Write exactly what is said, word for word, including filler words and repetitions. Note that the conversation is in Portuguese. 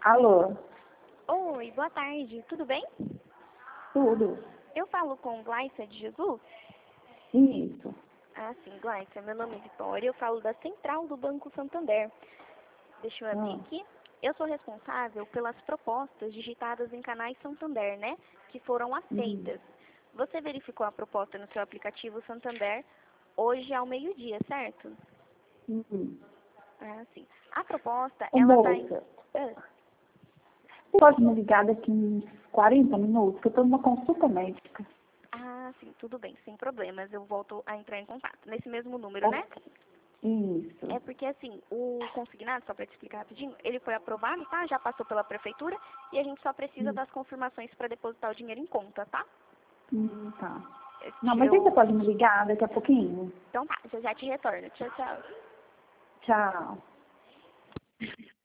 Alô, Oi, boa tarde, tudo bem? tudo? Eu falo com Gláicia de Jesus? Isso. Ah, sim, Gláicia, meu nome é Vitória, eu falo da Central do Banco Santander. Deixa eu abrir Ah, aqui. Eu sou responsável pelas propostas digitadas em canais Santander, né? Que foram uhum, aceitas. Você verificou a proposta no seu aplicativo Santander hoje ao meio-dia, certo? uhum. Ah, sim. A proposta, Ô, ela tá em... moça, Ah, você pode me ligar daqui uns quarenta minutos, que eu estou numa consulta médica. ah, sim, tudo bem, sem problemas. Eu volto a entrar em contato. Nesse mesmo número, né? Ok. Isso. É porque, assim, o consignado, só para te explicar rapidinho, ele foi aprovado, tá? Já passou pela prefeitura e a gente só precisa Hum, das confirmações para depositar o dinheiro em conta, tá? hum, tá. Eu, Não, te- mas aí você eu- pode me ligar daqui a pouquinho? então tá, já já te retorno. Tchau, tchau. Tchau.